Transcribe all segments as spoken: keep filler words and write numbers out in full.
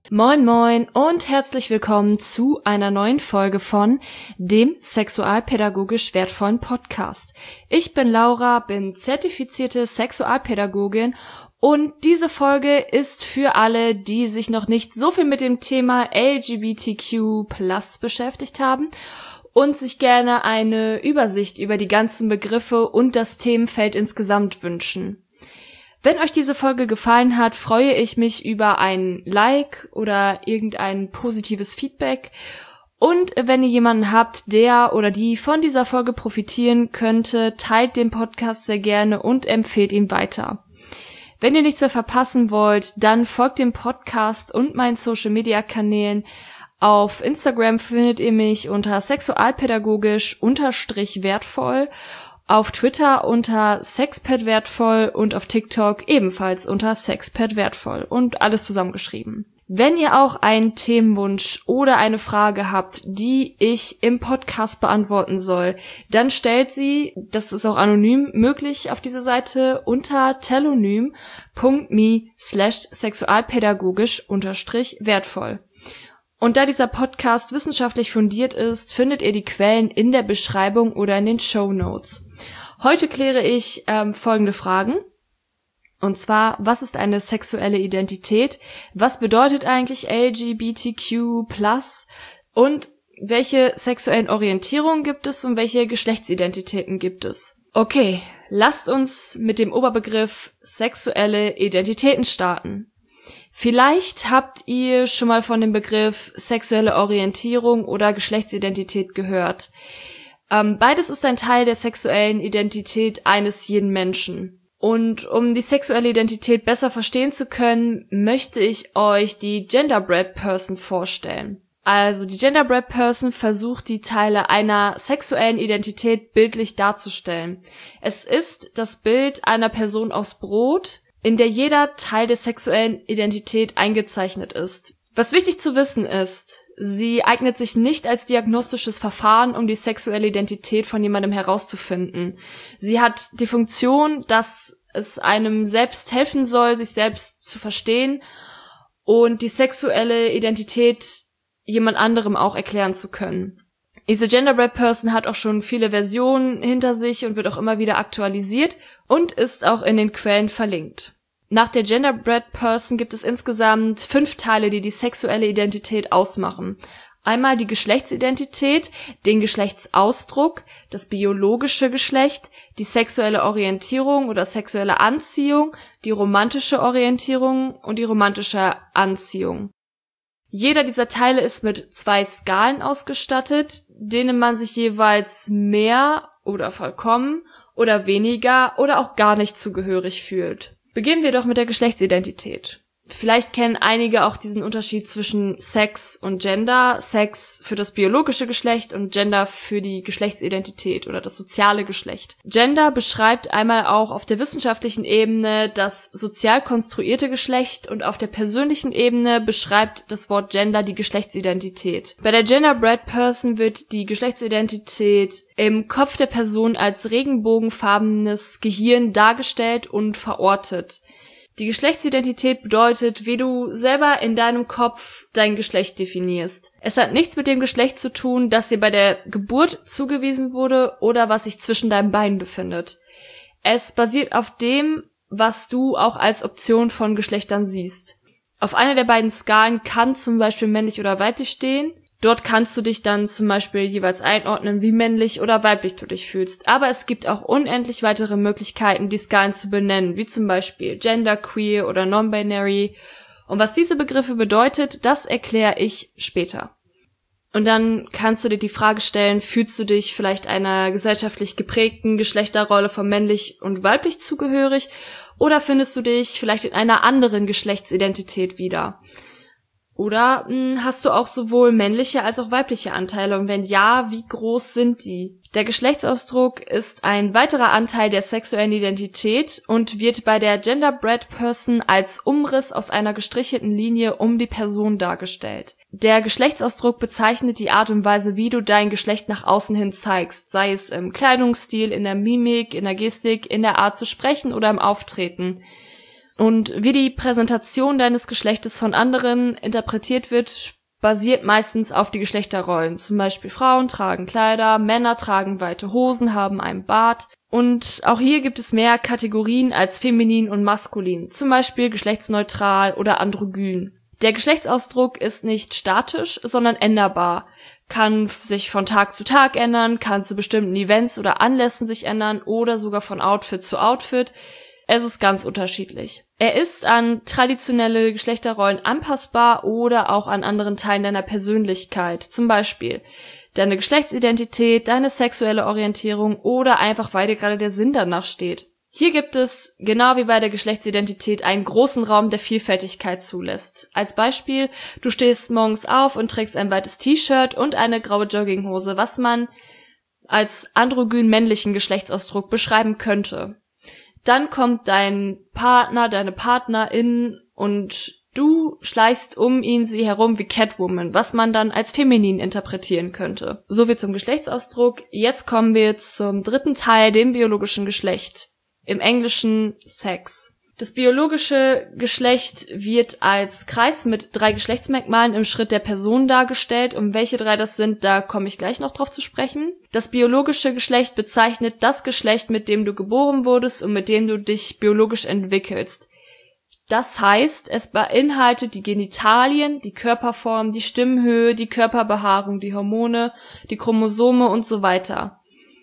Moin moin und herzlich willkommen zu einer neuen Folge von dem sexualpädagogisch wertvollen Podcast. Ich bin Laura, bin zertifizierte Sexualpädagogin und diese Folge ist für alle, die sich noch nicht so viel mit dem Thema L G B T Q plus beschäftigt haben und sich gerne eine Übersicht über die ganzen Begriffe und das Themenfeld insgesamt wünschen. Wenn euch diese Folge gefallen hat, freue ich mich über ein Like oder irgendein positives Feedback. Und wenn ihr jemanden habt, der oder die von dieser Folge profitieren könnte, teilt den Podcast sehr gerne und empfehlt ihn weiter. Wenn ihr nichts mehr verpassen wollt, dann folgt dem Podcast und meinen Social-Media-Kanälen. Auf Instagram findet ihr mich unter sexualpädagogisch unterstrich wertvoll. Auf Twitter unter sexpetwertvoll und auf TikTok ebenfalls unter sexpetwertvoll und alles zusammengeschrieben. Wenn ihr auch einen Themenwunsch oder eine Frage habt, die ich im Podcast beantworten soll, dann stellt sie, das ist auch anonym möglich auf dieser Seite, unter telonym.me slash sexualpädagogisch unterstrich wertvoll. Und da dieser Podcast wissenschaftlich fundiert ist, findet ihr die Quellen in der Beschreibung oder in den Shownotes. Heute kläre ich ähm, folgende Fragen. Und zwar, was ist eine sexuelle Identität? Was bedeutet eigentlich L G B T Q plus? Und welche sexuellen Orientierungen gibt es und welche Geschlechtsidentitäten gibt es? Okay, lasst uns mit dem Oberbegriff sexuelle Identitäten starten. Vielleicht habt ihr schon mal von dem Begriff sexuelle Orientierung oder Geschlechtsidentität gehört. Ähm, beides ist ein Teil der sexuellen Identität eines jeden Menschen. Und um die sexuelle Identität besser verstehen zu können, möchte ich euch die Genderbread Person vorstellen. Also die Genderbread Person versucht, die Teile einer sexuellen Identität bildlich darzustellen. Es ist das Bild einer Person aus Brot, in der jeder Teil der sexuellen Identität eingezeichnet ist. Was wichtig zu wissen ist, sie eignet sich nicht als diagnostisches Verfahren, um die sexuelle Identität von jemandem herauszufinden. Sie hat die Funktion, dass es einem selbst helfen soll, sich selbst zu verstehen und die sexuelle Identität jemand anderem auch erklären zu können. Diese Genderbread Person hat auch schon viele Versionen hinter sich und wird auch immer wieder aktualisiert und ist auch in den Quellen verlinkt. Nach der Genderbread Person gibt es insgesamt fünf Teile, die die sexuelle Identität ausmachen. Einmal die Geschlechtsidentität, den Geschlechtsausdruck, das biologische Geschlecht, die sexuelle Orientierung oder sexuelle Anziehung, die romantische Orientierung und die romantische Anziehung. Jeder dieser Teile ist mit zwei Skalen ausgestattet, denen man sich jeweils mehr oder vollkommen oder weniger oder auch gar nicht zugehörig fühlt. Beginnen wir doch mit der Geschlechtsidentität. Vielleicht kennen einige auch diesen Unterschied zwischen Sex und Gender. Sex für das biologische Geschlecht und Gender für die Geschlechtsidentität oder das soziale Geschlecht. Gender beschreibt einmal auch auf der wissenschaftlichen Ebene das sozial konstruierte Geschlecht und auf der persönlichen Ebene beschreibt das Wort Gender die Geschlechtsidentität. Bei der Genderbread Person wird die Geschlechtsidentität im Kopf der Person als regenbogenfarbenes Gehirn dargestellt und verortet. Die Geschlechtsidentität bedeutet, wie du selber in deinem Kopf dein Geschlecht definierst. Es hat nichts mit dem Geschlecht zu tun, das dir bei der Geburt zugewiesen wurde oder was sich zwischen deinen Beinen befindet. Es basiert auf dem, was du auch als Option von Geschlechtern siehst. Auf einer der beiden Skalen kann zum Beispiel männlich oder weiblich stehen. Dort kannst du dich dann zum Beispiel jeweils einordnen, wie männlich oder weiblich du dich fühlst. Aber es gibt auch unendlich weitere Möglichkeiten, die Skalen zu benennen, wie zum Beispiel genderqueer oder non-binary. Und was diese Begriffe bedeutet, das erkläre ich später. Und dann kannst du dir die Frage stellen, fühlst du dich vielleicht einer gesellschaftlich geprägten Geschlechterrolle von männlich und weiblich zugehörig? Oder findest du dich vielleicht in einer anderen Geschlechtsidentität wieder? Oder mh, hast du auch sowohl männliche als auch weibliche Anteile? Und wenn ja, wie groß sind die? Der Geschlechtsausdruck ist ein weiterer Anteil der sexuellen Identität und wird bei der Genderbread Person als Umriss aus einer gestrichelten Linie um die Person dargestellt. Der Geschlechtsausdruck bezeichnet die Art und Weise, wie du dein Geschlecht nach außen hin zeigst, sei es im Kleidungsstil, in der Mimik, in der Gestik, in der Art zu sprechen oder im Auftreten. Und wie die Präsentation deines Geschlechtes von anderen interpretiert wird, basiert meistens auf die Geschlechterrollen. Zum Beispiel Frauen tragen Kleider, Männer tragen weite Hosen, haben einen Bart. Und auch hier gibt es mehr Kategorien als feminin und maskulin. Zum Beispiel geschlechtsneutral oder androgyn. Der Geschlechtsausdruck ist nicht statisch, sondern änderbar. Kann sich von Tag zu Tag ändern, kann zu bestimmten Events oder Anlässen sich ändern oder sogar von Outfit zu Outfit. Es ist ganz unterschiedlich. Er ist an traditionelle Geschlechterrollen anpassbar oder auch an anderen Teilen deiner Persönlichkeit. Zum Beispiel deine Geschlechtsidentität, deine sexuelle Orientierung oder einfach, weil dir gerade der Sinn danach steht. Hier gibt es, genau wie bei der Geschlechtsidentität, einen großen Raum, der Vielfältigkeit zulässt. Als Beispiel, du stehst morgens auf und trägst ein weites T-Shirt und eine graue Jogginghose, was man als androgyn männlichen Geschlechtsausdruck beschreiben könnte. Dann kommt dein Partner, deine Partnerin und du schleichst um ihn, sie herum wie Catwoman, was man dann als feminin interpretieren könnte. So viel zum Geschlechtsausdruck. Jetzt kommen wir zum dritten Teil, dem biologischen Geschlecht. Im Englischen Sex. Das biologische Geschlecht wird als Kreis mit drei Geschlechtsmerkmalen im Schritt der Person dargestellt. Um welche drei das sind, da komme ich gleich noch drauf zu sprechen. Das biologische Geschlecht bezeichnet das Geschlecht, mit dem du geboren wurdest und mit dem du dich biologisch entwickelst. Das heißt, es beinhaltet die Genitalien, die Körperform, die Stimmhöhe, die Körperbehaarung, die Hormone, die Chromosome und so weiter.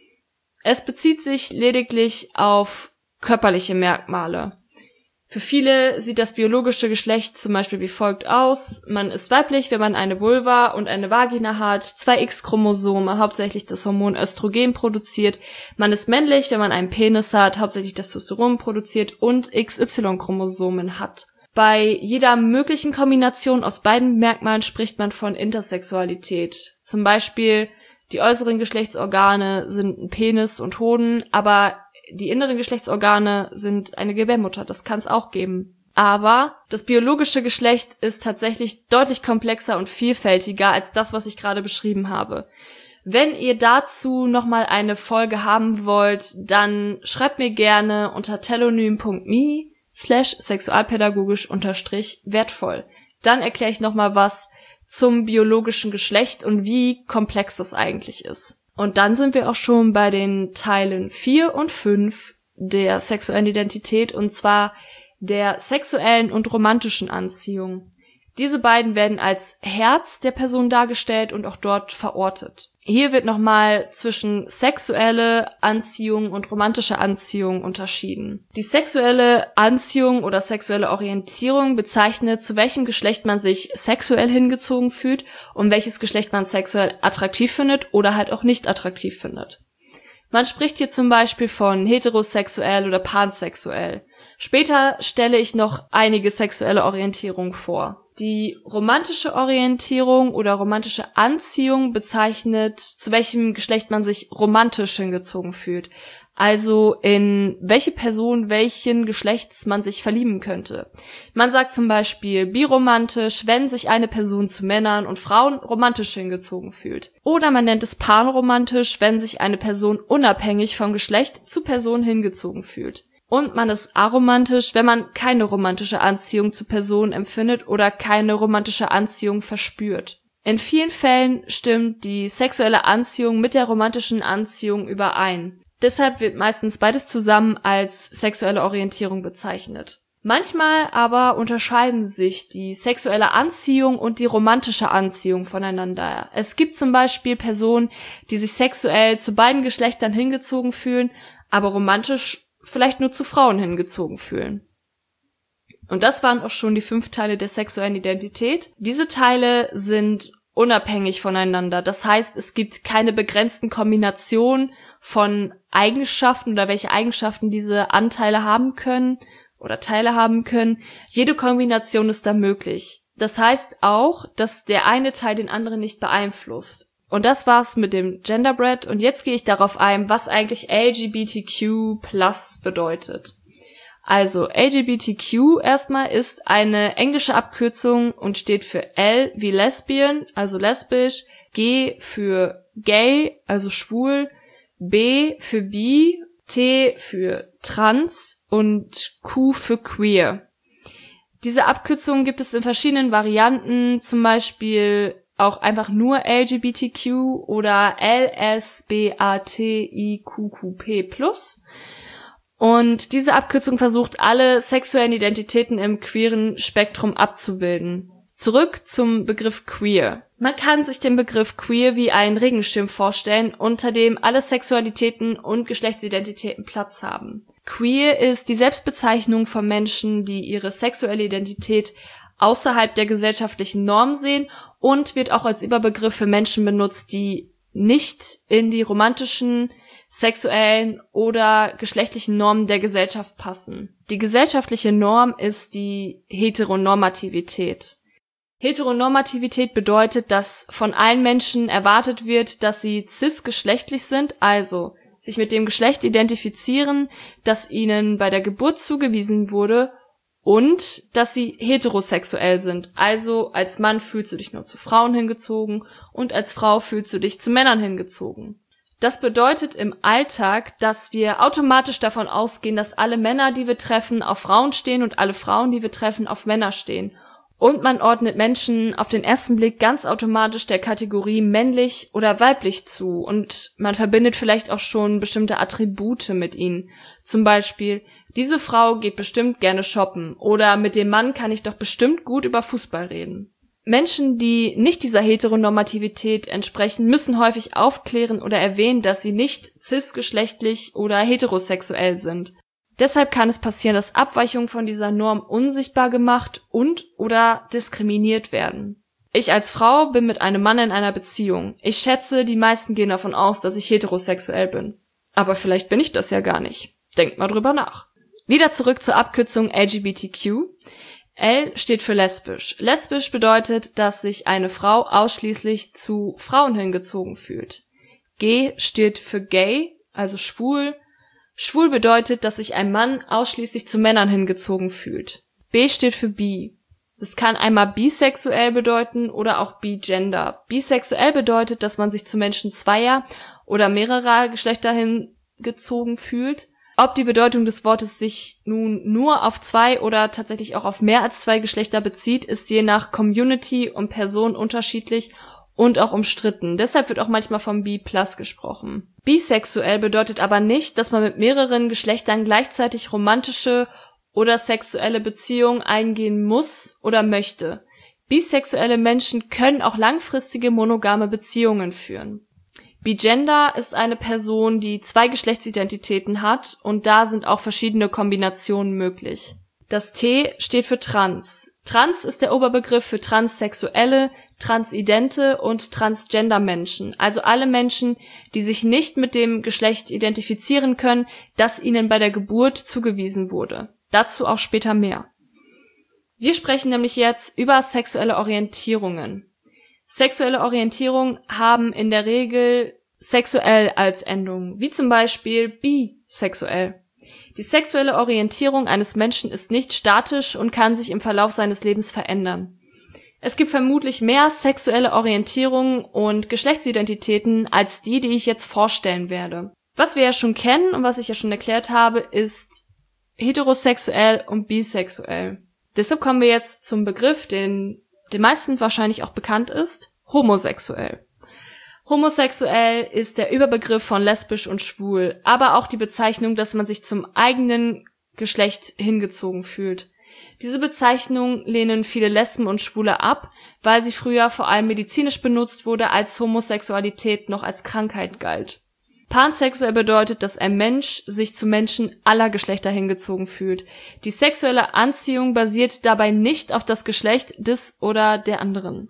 Es bezieht sich lediglich auf körperliche Merkmale. Für viele sieht das biologische Geschlecht zum Beispiel wie folgt aus. Man ist weiblich, wenn man eine Vulva und eine Vagina hat, zwei X-Chromosome, hauptsächlich das Hormon Östrogen produziert. Man ist männlich, wenn man einen Penis hat, hauptsächlich Testosteron produziert und X Y-Chromosomen hat. Bei jeder möglichen Kombination aus beiden Merkmalen spricht man von Intersexualität. Zum Beispiel die äußeren Geschlechtsorgane sind ein Penis und Hoden, aber die inneren Geschlechtsorgane sind eine Gebärmutter, das kann es auch geben. Aber das biologische Geschlecht ist tatsächlich deutlich komplexer und vielfältiger als das, was ich gerade beschrieben habe. Wenn ihr dazu nochmal eine Folge haben wollt, dann schreibt mir gerne unter telonym punkt me slash sexualpädagogisch unterstrich wertvoll. Dann erkläre ich nochmal was zum biologischen Geschlecht und wie komplex das eigentlich ist. Und dann sind wir auch schon bei den Teilen vier und fünf der sexuellen Identität, und zwar der sexuellen und romantischen Anziehung. Diese beiden werden als Herz der Person dargestellt und auch dort verortet. Hier wird nochmal zwischen sexuelle Anziehung und romantische Anziehung unterschieden. Die sexuelle Anziehung oder sexuelle Orientierung bezeichnet, zu welchem Geschlecht man sich sexuell hingezogen fühlt und welches Geschlecht man sexuell attraktiv findet oder halt auch nicht attraktiv findet. Man spricht hier zum Beispiel von heterosexuell oder pansexuell. Später stelle ich noch einige sexuelle Orientierungen vor. Die romantische Orientierung oder romantische Anziehung bezeichnet, zu welchem Geschlecht man sich romantisch hingezogen fühlt. Also in welche Person welchen Geschlechts man sich verlieben könnte. Man sagt zum Beispiel biromantisch, wenn sich eine Person zu Männern und Frauen romantisch hingezogen fühlt. Oder man nennt es panromantisch, wenn sich eine Person unabhängig vom Geschlecht zu Personen hingezogen fühlt. Und man ist aromantisch, wenn man keine romantische Anziehung zu Personen empfindet oder keine romantische Anziehung verspürt. In vielen Fällen stimmt die sexuelle Anziehung mit der romantischen Anziehung überein. Deshalb wird meistens beides zusammen als sexuelle Orientierung bezeichnet. Manchmal aber unterscheiden sich die sexuelle Anziehung und die romantische Anziehung voneinander. Es gibt zum Beispiel Personen, die sich sexuell zu beiden Geschlechtern hingezogen fühlen, aber romantisch vielleicht nur zu Frauen hingezogen fühlen. Und das waren auch schon die fünf Teile der sexuellen Identität. Diese Teile sind unabhängig voneinander. Das heißt, es gibt keine begrenzten Kombinationen von Eigenschaften oder welche Eigenschaften diese Anteile haben können oder Teile haben können. Jede Kombination ist da möglich. Das heißt auch, dass der eine Teil den anderen nicht beeinflusst. Und das war's mit dem Genderbread. Und jetzt gehe ich darauf ein, was eigentlich L G B T Q plus bedeutet. Also L G B T Q erstmal ist eine englische Abkürzung und steht für L wie Lesbian, also lesbisch, G für gay, also schwul, B für bi, T für trans und Q für queer. Diese Abkürzungen gibt es in verschiedenen Varianten, zum Beispiel auch einfach nur L G B T Q oder L S B A T I Q Q P plus. Und diese Abkürzung versucht, alle sexuellen Identitäten im queeren Spektrum abzubilden. Zurück zum Begriff queer. Man kann sich den Begriff queer wie einen Regenschirm vorstellen, unter dem alle Sexualitäten und Geschlechtsidentitäten Platz haben. Queer ist die Selbstbezeichnung von Menschen, die ihre sexuelle Identität außerhalb der gesellschaftlichen Norm sehen und wird auch als Überbegriff für Menschen benutzt, die nicht in die romantischen, sexuellen oder geschlechtlichen Normen der Gesellschaft passen. Die gesellschaftliche Norm ist die Heteronormativität. Heteronormativität bedeutet, dass von allen Menschen erwartet wird, dass sie cisgeschlechtlich sind, also sich mit dem Geschlecht identifizieren, das ihnen bei der Geburt zugewiesen wurde, und dass sie heterosexuell sind, also als Mann fühlst du dich nur zu Frauen hingezogen und als Frau fühlst du dich zu Männern hingezogen. Das bedeutet im Alltag, dass wir automatisch davon ausgehen, dass alle Männer, die wir treffen, auf Frauen stehen und alle Frauen, die wir treffen, auf Männer stehen. Und man ordnet Menschen auf den ersten Blick ganz automatisch der Kategorie männlich oder weiblich zu und man verbindet vielleicht auch schon bestimmte Attribute mit ihnen. Zum Beispiel, diese Frau geht bestimmt gerne shoppen oder mit dem Mann kann ich doch bestimmt gut über Fußball reden. Menschen, die nicht dieser Heteronormativität entsprechen, müssen häufig aufklären oder erwähnen, dass sie nicht cisgeschlechtlich oder heterosexuell sind. Deshalb kann es passieren, dass Abweichungen von dieser Norm unsichtbar gemacht und oder diskriminiert werden. Ich als Frau bin mit einem Mann in einer Beziehung. Ich schätze, die meisten gehen davon aus, dass ich heterosexuell bin. Aber vielleicht bin ich das ja gar nicht. Denkt mal drüber nach. Wieder zurück zur Abkürzung L G B T Q. L steht für lesbisch. Lesbisch bedeutet, dass sich eine Frau ausschließlich zu Frauen hingezogen fühlt. G steht für gay, also schwul. Schwul bedeutet, dass sich ein Mann ausschließlich zu Männern hingezogen fühlt. B steht für bi. Das kann einmal bisexuell bedeuten oder auch bigender. Bisexuell bedeutet, dass man sich zu Menschen zweier oder mehrerer Geschlechter hingezogen fühlt. Ob die Bedeutung des Wortes sich nun nur auf zwei oder tatsächlich auch auf mehr als zwei Geschlechter bezieht, ist je nach Community und Person unterschiedlich und auch umstritten. Deshalb wird auch manchmal vom Bi plus gesprochen. Bisexuell bedeutet aber nicht, dass man mit mehreren Geschlechtern gleichzeitig romantische oder sexuelle Beziehungen eingehen muss oder möchte. Bisexuelle Menschen können auch langfristige monogame Beziehungen führen. Bigender ist eine Person, die zwei Geschlechtsidentitäten hat und da sind auch verschiedene Kombinationen möglich. Das T steht für trans. Trans ist der Oberbegriff für transsexuelle, transidente und transgender Menschen, also alle Menschen, die sich nicht mit dem Geschlecht identifizieren können, das ihnen bei der Geburt zugewiesen wurde. Dazu auch später mehr. Wir sprechen nämlich jetzt über sexuelle Orientierungen. Sexuelle Orientierungen haben in der Regel sexuell als Endung, wie zum Beispiel bisexuell. Die sexuelle Orientierung eines Menschen ist nicht statisch und kann sich im Verlauf seines Lebens verändern. Es gibt vermutlich mehr sexuelle Orientierungen und Geschlechtsidentitäten als die, die ich jetzt vorstellen werde. Was wir ja schon kennen und was ich ja schon erklärt habe, ist heterosexuell und bisexuell. Deshalb kommen wir jetzt zum Begriff, den den meisten wahrscheinlich auch bekannt ist, homosexuell. Homosexuell ist der Überbegriff von lesbisch und schwul, aber auch die Bezeichnung, dass man sich zum eigenen Geschlecht hingezogen fühlt. Diese Bezeichnung lehnen viele Lesben und Schwule ab, weil sie früher vor allem medizinisch benutzt wurde, als Homosexualität noch als Krankheit galt. Pansexuell bedeutet, dass ein Mensch sich zu Menschen aller Geschlechter hingezogen fühlt. Die sexuelle Anziehung basiert dabei nicht auf das Geschlecht des oder der anderen.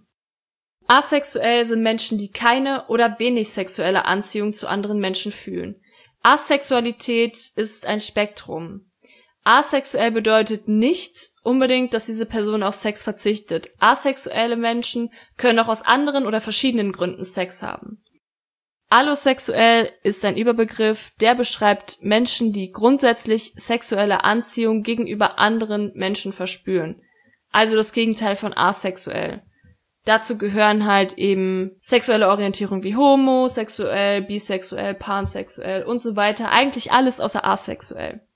Asexuell sind Menschen, die keine oder wenig sexuelle Anziehung zu anderen Menschen fühlen. Asexualität ist ein Spektrum. Asexuell bedeutet nicht unbedingt, dass diese Person auf Sex verzichtet. Asexuelle Menschen können auch aus anderen oder verschiedenen Gründen Sex haben. Allosexuell ist ein Überbegriff, der beschreibt Menschen, die grundsätzlich sexuelle Anziehung gegenüber anderen Menschen verspüren. Also das Gegenteil von asexuell. Dazu gehören halt eben sexuelle Orientierung wie homosexuell, bisexuell, pansexuell und so weiter. Eigentlich alles außer asexuell.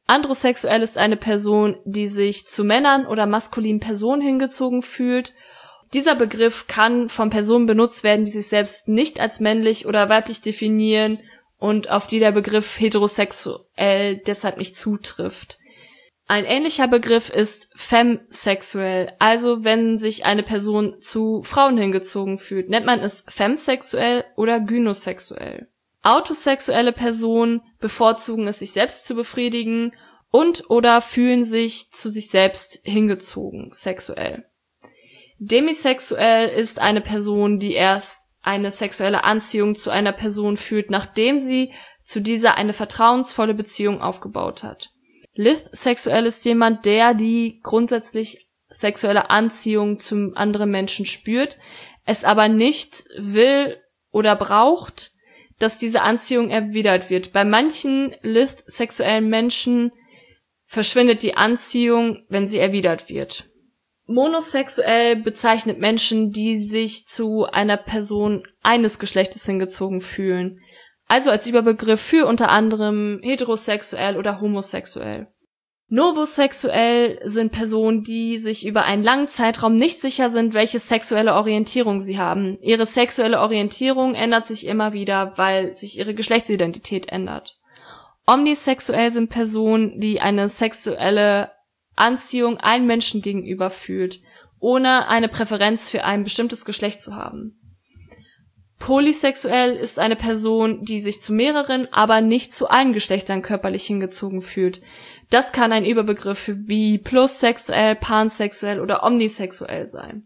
Androsexuell ist eine Person, die sich zu Männern oder maskulinen Personen hingezogen fühlt. Dieser Begriff kann von Personen benutzt werden, die sich selbst nicht als männlich oder weiblich definieren und auf die der Begriff heterosexuell deshalb nicht zutrifft. Ein ähnlicher Begriff ist femsexuell, also wenn sich eine Person zu Frauen hingezogen fühlt, nennt man es femsexuell oder gynosexuell. Autosexuelle Personen bevorzugen es, sich selbst zu befriedigen und oder fühlen sich zu sich selbst hingezogen, sexuell. Demisexuell ist eine Person, die erst eine sexuelle Anziehung zu einer Person fühlt, nachdem sie zu dieser eine vertrauensvolle Beziehung aufgebaut hat. Lithsexuell ist jemand, der die grundsätzlich sexuelle Anziehung zum anderen Menschen spürt, es aber nicht will oder braucht, dass diese Anziehung erwidert wird. Bei manchen lithsexuellen Menschen verschwindet die Anziehung, wenn sie erwidert wird. Monosexuell bezeichnet Menschen, die sich zu einer Person eines Geschlechtes hingezogen fühlen, also als Überbegriff für unter anderem heterosexuell oder homosexuell. Novosexuell sind Personen, die sich über einen langen Zeitraum nicht sicher sind, welche sexuelle Orientierung sie haben. Ihre sexuelle Orientierung ändert sich immer wieder, weil sich ihre Geschlechtsidentität ändert. Omnisexuell sind Personen, die eine sexuelle Anziehung einem Menschen gegenüber fühlt, ohne eine Präferenz für ein bestimmtes Geschlecht zu haben. Polysexuell ist eine Person, die sich zu mehreren, aber nicht zu allen Geschlechtern körperlich hingezogen fühlt. Das kann ein Überbegriff für bi, plussexuell, pansexuell oder omnisexuell sein.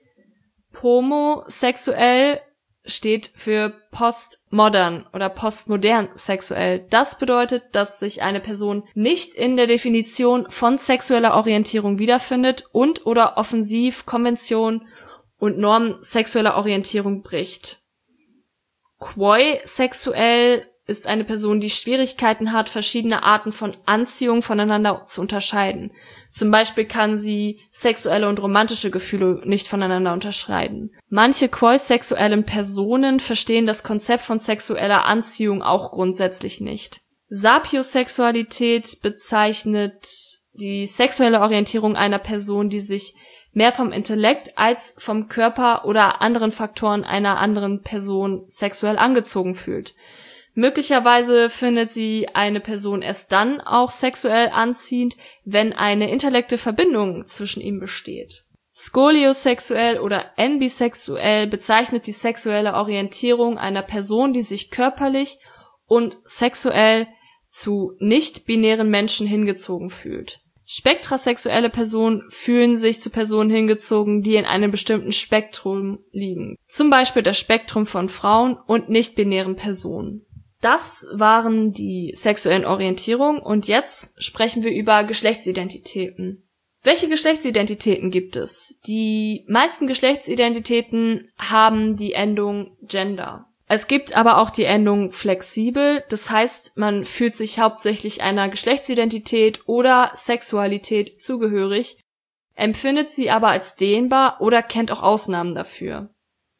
Pomosexuell steht für postmodern oder postmodern sexuell. Das bedeutet, dass sich eine Person nicht in der Definition von sexueller Orientierung wiederfindet und oder offensiv Konventionen und Normen sexueller Orientierung bricht. Queersexuell ist eine Person, die Schwierigkeiten hat, verschiedene Arten von Anziehung voneinander zu unterscheiden. Zum Beispiel kann sie sexuelle und romantische Gefühle nicht voneinander unterscheiden. Manche queersexuellen Personen verstehen das Konzept von sexueller Anziehung auch grundsätzlich nicht. Sapiosexualität bezeichnet die sexuelle Orientierung einer Person, die sich mehr vom Intellekt als vom Körper oder anderen Faktoren einer anderen Person sexuell angezogen fühlt. Möglicherweise findet sie eine Person erst dann auch sexuell anziehend, wenn eine intellektuelle Verbindung zwischen ihm besteht. Skoliosexuell oder ambisexuell bezeichnet die sexuelle Orientierung einer Person, die sich körperlich und sexuell zu nicht-binären Menschen hingezogen fühlt. Spektrasexuelle Personen fühlen sich zu Personen hingezogen, die in einem bestimmten Spektrum liegen. Zum Beispiel das Spektrum von Frauen und nicht-binären Personen. Das waren die sexuellen Orientierungen und jetzt sprechen wir über Geschlechtsidentitäten. Welche Geschlechtsidentitäten gibt es? Die meisten Geschlechtsidentitäten haben die Endung Gender. Es gibt aber auch die Endung flexibel, das heißt, man fühlt sich hauptsächlich einer Geschlechtsidentität oder Sexualität zugehörig, empfindet sie aber als dehnbar oder kennt auch Ausnahmen dafür.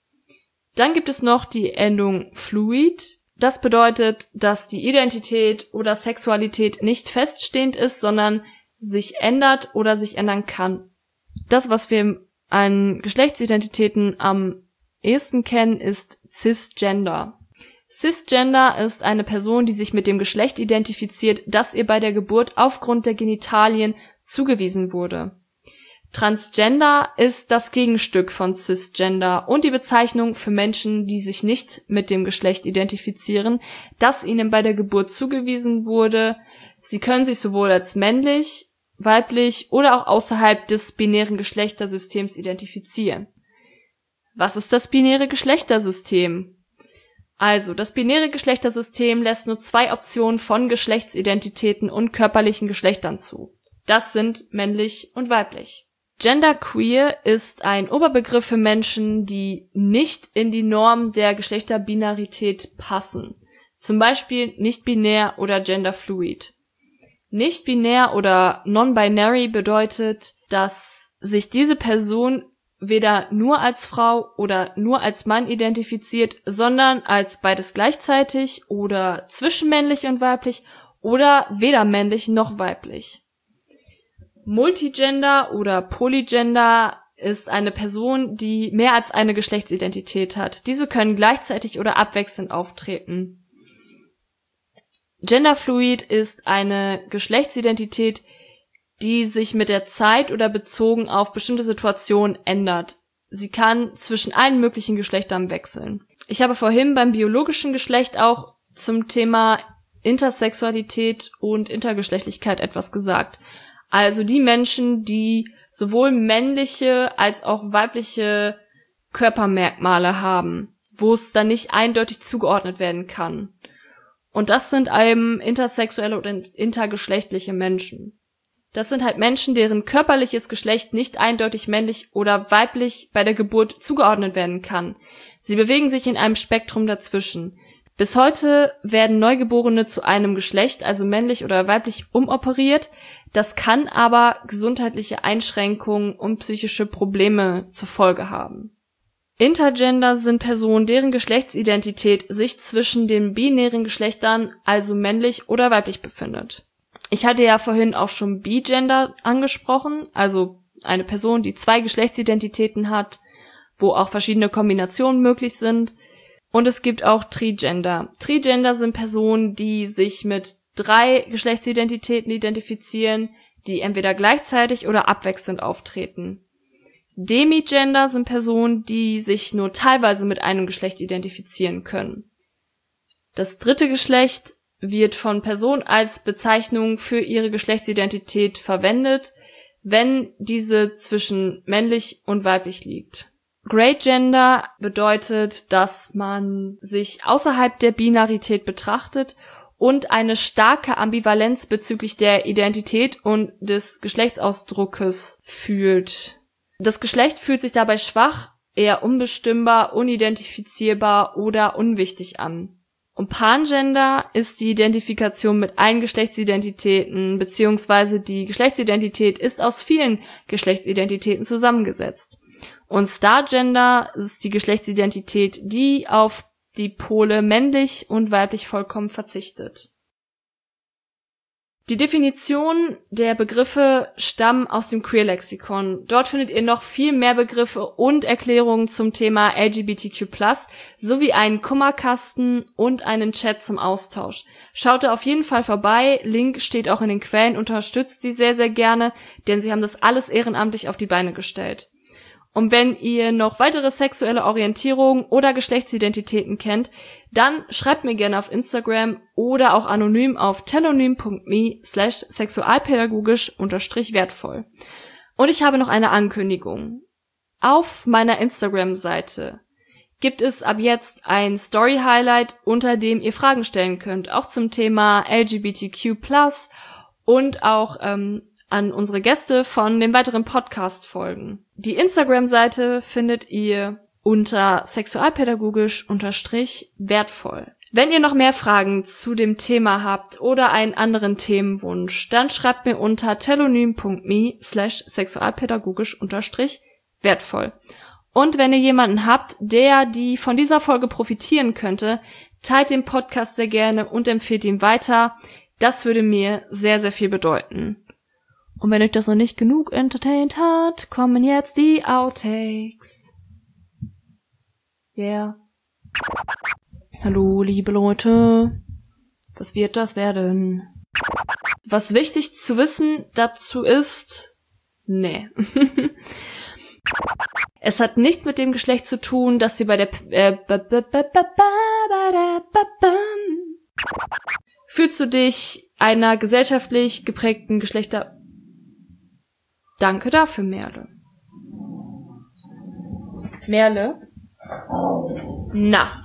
Dann gibt es noch die Endung fluid. Das bedeutet, dass die Identität oder Sexualität nicht feststehend ist, sondern sich ändert oder sich ändern kann. Das, was wir an Geschlechtsidentitäten am ehesten kennen, ist Cisgender. Cisgender ist eine Person, die sich mit dem Geschlecht identifiziert, das ihr bei der Geburt aufgrund der Genitalien zugewiesen wurde. Transgender ist das Gegenstück von Cisgender und die Bezeichnung für Menschen, die sich nicht mit dem Geschlecht identifizieren, das ihnen bei der Geburt zugewiesen wurde. Sie können sich sowohl als männlich, weiblich oder auch außerhalb des binären Geschlechtersystems identifizieren. Was ist das binäre Geschlechtersystem? Also, das binäre Geschlechtersystem lässt nur zwei Optionen von Geschlechtsidentitäten und körperlichen Geschlechtern zu. Das sind männlich und weiblich. Genderqueer ist ein Oberbegriff für Menschen, die nicht in die Norm der Geschlechterbinarität passen. Zum Beispiel nicht-binär oder genderfluid. Nicht-binär oder non-binary bedeutet, dass sich diese Person weder nur als Frau oder nur als Mann identifiziert, sondern als beides gleichzeitig oder zwischenmännlich und weiblich oder weder männlich noch weiblich. Multigender oder Polygender ist eine Person, die mehr als eine Geschlechtsidentität hat. Diese können gleichzeitig oder abwechselnd auftreten. Genderfluid ist eine Geschlechtsidentität, die sich mit der Zeit oder bezogen auf bestimmte Situationen ändert. Sie kann zwischen allen möglichen Geschlechtern wechseln. Ich habe vorhin beim biologischen Geschlecht auch zum Thema Intersexualität und Intergeschlechtlichkeit etwas gesagt. Also die Menschen, die sowohl männliche als auch weibliche Körpermerkmale haben, wo es dann nicht eindeutig zugeordnet werden kann. Und das sind eben intersexuelle oder intergeschlechtliche Menschen. Das sind halt Menschen, deren körperliches Geschlecht nicht eindeutig männlich oder weiblich bei der Geburt zugeordnet werden kann. Sie bewegen sich in einem Spektrum dazwischen. Bis heute werden Neugeborene zu einem Geschlecht, also männlich oder weiblich, umoperiert. Das kann aber gesundheitliche Einschränkungen und psychische Probleme zur Folge haben. Intergender sind Personen, deren Geschlechtsidentität sich zwischen den binären Geschlechtern, also männlich oder weiblich, befindet. Ich hatte ja vorhin auch schon Bigender angesprochen, also eine Person, die zwei Geschlechtsidentitäten hat, wo auch verschiedene Kombinationen möglich sind. Und es gibt auch Trigender. Trigender sind Personen, die sich mit drei Geschlechtsidentitäten identifizieren, die entweder gleichzeitig oder abwechselnd auftreten. Demigender sind Personen, die sich nur teilweise mit einem Geschlecht identifizieren können. Das dritte Geschlecht wird von Personen als Bezeichnung für ihre Geschlechtsidentität verwendet, wenn diese zwischen männlich und weiblich liegt. Grey Gender bedeutet, dass man sich außerhalb der Binarität betrachtet und eine starke Ambivalenz bezüglich der Identität und des Geschlechtsausdruckes fühlt. Das Geschlecht fühlt sich dabei schwach, eher unbestimmbar, unidentifizierbar oder unwichtig an. Und Pangender ist die Identifikation mit allen Geschlechtsidentitäten, beziehungsweise die Geschlechtsidentität ist aus vielen Geschlechtsidentitäten zusammengesetzt. Und Stargender ist die Geschlechtsidentität, die auf die Pole männlich und weiblich vollkommen verzichtet. Die Definition der Begriffe stammen aus dem Queer-Lexikon. Dort findet ihr noch viel mehr Begriffe und Erklärungen zum Thema L G B T Q plus, sowie einen Kummerkasten und einen Chat zum Austausch. Schaut da auf jeden Fall vorbei, Link steht auch in den Quellen, unterstützt sie sehr, sehr gerne, denn sie haben das alles ehrenamtlich auf die Beine gestellt. Und wenn ihr noch weitere sexuelle Orientierungen oder Geschlechtsidentitäten kennt, dann schreibt mir gerne auf Instagram oder auch anonym auf telonym.me slash sexualpädagogisch unterstrich wertvoll. Und ich habe noch eine Ankündigung. Auf meiner Instagram-Seite gibt es ab jetzt ein Story-Highlight, unter dem ihr Fragen stellen könnt, auch zum Thema L G B T Q plus und auch ähm, an unsere Gäste von den weiteren Podcast-Folgen. Die Instagram-Seite findet ihr unter sexualpädagogisch unterstrich wertvoll. Wenn ihr noch mehr Fragen zu dem Thema habt oder einen anderen Themenwunsch, dann schreibt mir unter telonym.me slash sexualpädagogisch unterstrich wertvoll. Und wenn ihr jemanden habt, der die von dieser Folge profitieren könnte, teilt den Podcast sehr gerne und empfehlt ihn weiter. Das würde mir sehr, sehr viel bedeuten. Und wenn euch das noch nicht genug entertained hat, kommen jetzt die Outtakes. Yeah. Hallo, liebe Leute. Was wird das werden? Was wichtig zu wissen dazu ist, nee. Es hat nichts mit dem Geschlecht zu tun, dass sie bei der äh, fühlst du dich einer gesellschaftlich geprägten Geschlechter. Danke dafür, Merle. Merle? Na.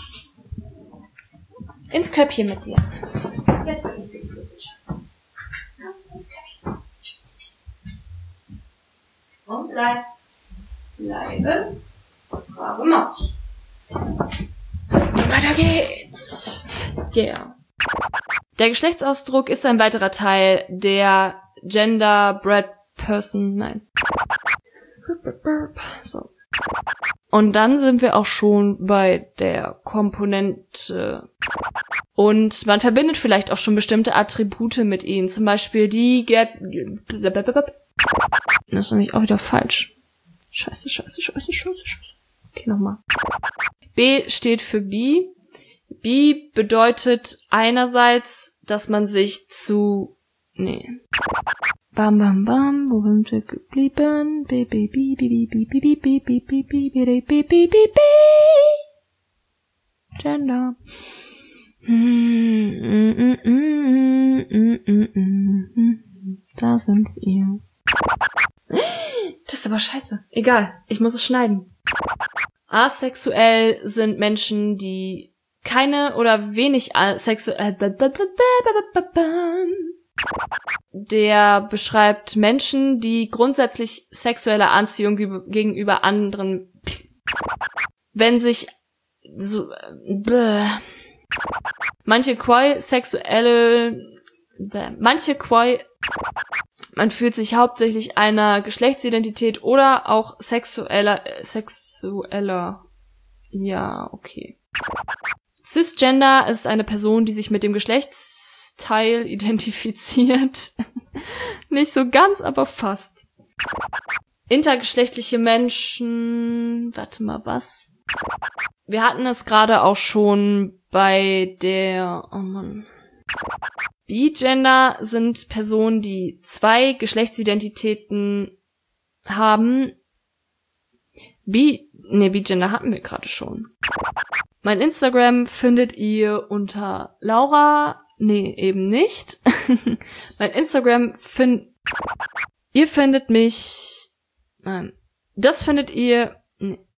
Ins Köpfchen mit dir. Jetzt bin ich den Schatz. Ja, ins Köpfchen. Und bleib. Bleiben. Brave Maus. Und weiter geht's. Yeah. Der Geschlechtsausdruck ist ein weiterer Teil der Gender-Bred Person, nein. So. Und dann sind wir auch schon bei der Komponente Und man verbindet vielleicht auch schon bestimmte Attribute mit ihnen. Zum Beispiel die Get... Das ist nämlich auch wieder falsch. Scheiße, scheiße, scheiße, scheiße, scheiße. Okay, nochmal. B steht für Bi. Bi bedeutet einerseits, dass man sich zu... Nee. Bam, bam, bam, wo sind wir geblieben? B, B, B, B, B, B, B, B, B, B, B, B, B, B, B, B, B. Gender. Da sind wir. Das ist aber scheiße. Egal, ich muss es schneiden. Asexuell sind Menschen, die keine oder wenig sexuell... Der beschreibt Menschen, die grundsätzlich sexuelle Anziehung gegenüber anderen... Wenn sich so... Bläh. Manche Quai sexuelle... Bläh. Manche Quai... Man fühlt sich hauptsächlich einer Geschlechtsidentität oder auch sexueller, sexueller, ja, okay. Cisgender ist eine Person, die sich mit dem Geschlechtsteil identifiziert. Nicht so ganz, aber fast. Intergeschlechtliche Menschen, warte mal, was? Wir hatten es gerade auch schon bei der, oh Mann. Bigender sind Personen, die zwei Geschlechtsidentitäten haben. Bi, ne, Bigender hatten wir gerade schon. Mein Instagram findet ihr unter Laura, nee, eben nicht. Mein Instagram find, ihr findet mich, nein, das findet ihr, nee,